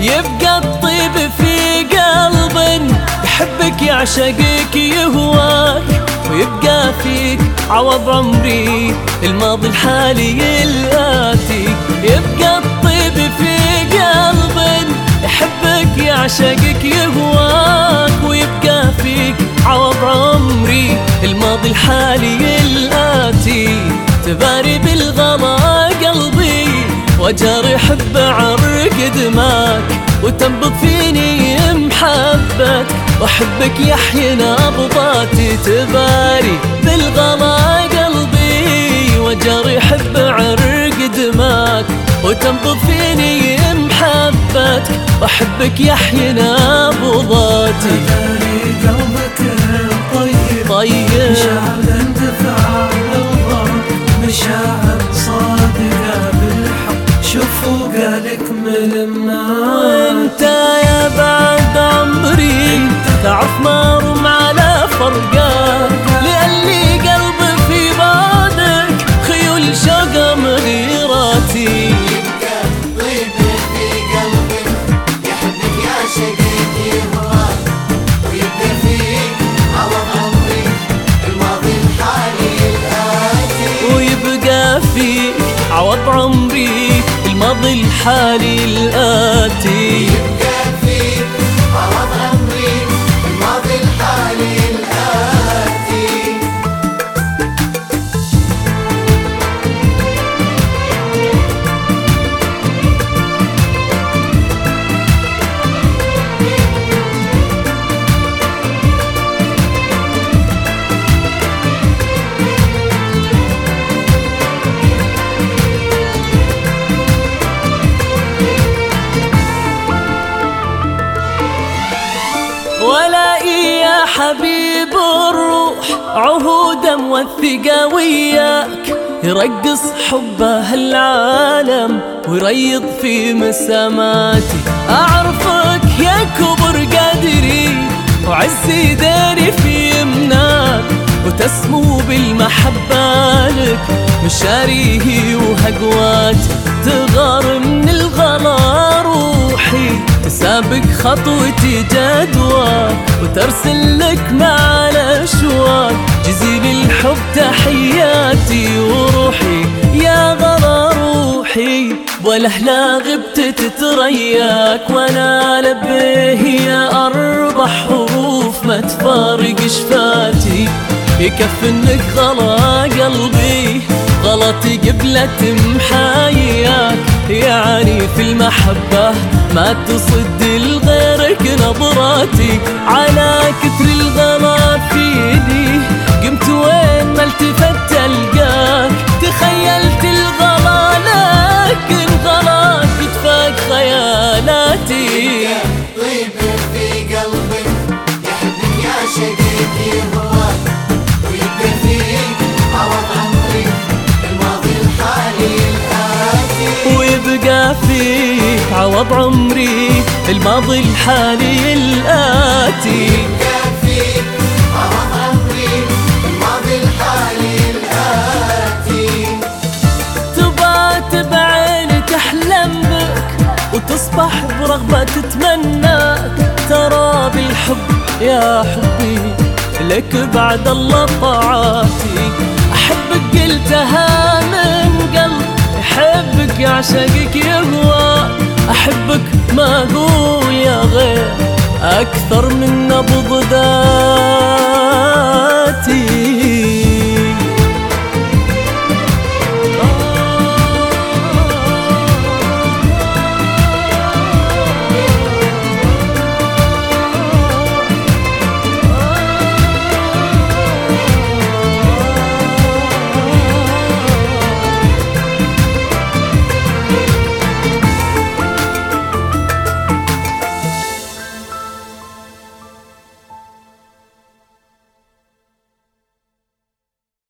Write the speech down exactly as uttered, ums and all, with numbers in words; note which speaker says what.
Speaker 1: يبقى الطيب في قلب يحبك يعشقك يهواك، ويبقى فيك عوض عمري الماضي الحالي الآتي. يبقى الطيب في قلب يحبك يعشقك يهواك، ويبقى فيك عوض عمري الماضي الحالي الآتي. تباري بالغلا قلبي وجرح بعرق دماك، وتنبض فيني محبتك وأحبك يحيي نبضاتي. تباري بالغلا قلبي وجرح بعرق دماك، وتنبض فيني محبتك وأحبك يحيي نبضاتي.
Speaker 2: داري قلبك الطيب
Speaker 1: طيب
Speaker 2: مشاعر اندفاع للضرب، مشاعر صادقة بالحق، شوفوا قالك ملمات.
Speaker 1: وانت يا بعد عمري تعرف ما رم على فرقك، لأني قلبي في بعدك خيول شوق مغيراتي.
Speaker 3: يبقى طيب في قلبك يحبك يعشقك يهواك، ويبقى فيك عوض عمري الماضي الحالي الآتي.
Speaker 1: ويبقى فيك عوض عمري الماضي الحالي الآتي.
Speaker 3: يبقى فيك عوض عمري الماضي الحالي الآتي.
Speaker 1: ولائي يا حبيب الروح عهودا موثقة وياك، يرقص حبه العالم ويريض في مساماتي. أعرفك يا كبر قدري وعزي داري في يمناك، وتسمو بالمحبة لك مشاريه وهقواتي. تغار من الغلا روحي تسابق خطوتي جدواك، وترسل لك مع الأشواق جزيل الحب تحياتي. وروحي يا غلا روحي والأهلا غبت تترياك، وانا لبيه يا أربع حروف ما تفارق شفاتي. يكفي انك غلا قلبي غلطي قبلة محاياك، يعني في المحبة ما تصد لغيرك نظراتي. على كتر الغلا فيني قمت وين ما التفت القاك، تخيلت الغلا لكن غلاك يتفاق خيالاتي.
Speaker 3: طيب في قلبك يحبك يعشقك يهواك، ويبقى فيك عوض عمري الماضي الحالي الآتي.
Speaker 1: ويبقى فيك عوض عمري الماضي الحالي الآتي.
Speaker 3: يبقى فيك عوض عمري الماضي الحالي الآتي.
Speaker 1: تبات بعيني تحلم بك وتصبح برغبة تتمناك، ترى بالحب يا حبي لك بعد الله طاعاتي. أحبك قلتها من قلب يحبك يعشقك يهواك، أحبك ما أقول يا غير أكثر من